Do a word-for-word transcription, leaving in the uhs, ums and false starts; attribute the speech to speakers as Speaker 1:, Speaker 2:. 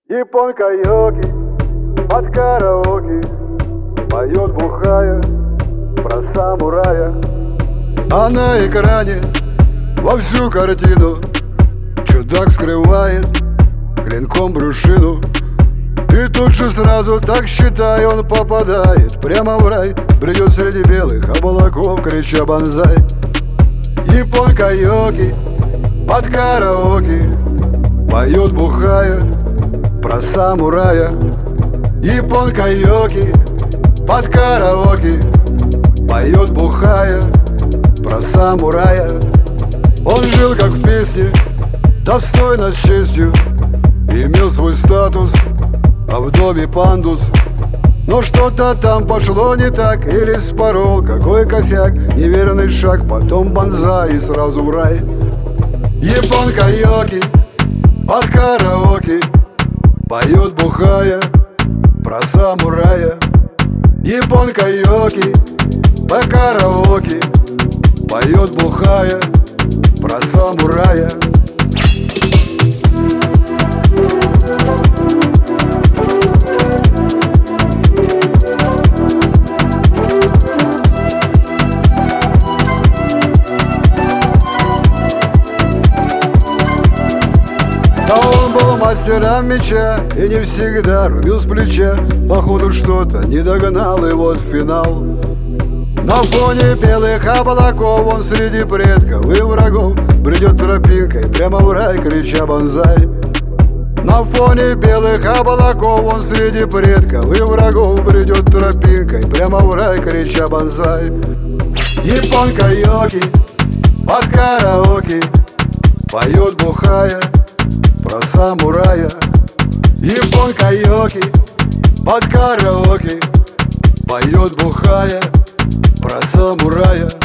Speaker 1: Японка йоги под караоке поет бухая про самурая. А на экране во всю картину чудак скрывает клинком брюшину. И тут же сразу, так считай, он попадает прямо в рай. Бредет среди белых облаков, крича банзай. Японка йоги под караоке поет бухая про самурая. Японка йоги под караоке поет бухая про самурая. Он жил как в песне, достойно с честью, имел свой статус, а в доме пандус. Но что-то там пошло не так, или спорол какой косяк, неверный шаг, потом банзай и сразу в рай. Японка йоги под караоке поет бухая про самурая. Японка йоги под караоке поет бухая про самурая. Мастером меча и не всегда рубил с плеча. Походу что-то не догнал, и вот финал. На фоне белых облаков он среди предков и врагов бредет тропинкой прямо в рай, крича банзай. На фоне белых облаков он среди предков и врагов бредет тропинкой прямо в рай, крича банзай. Японка йоги под караоке поет бухая про самурая. Японка йоги под караоке поет бухая про самурая.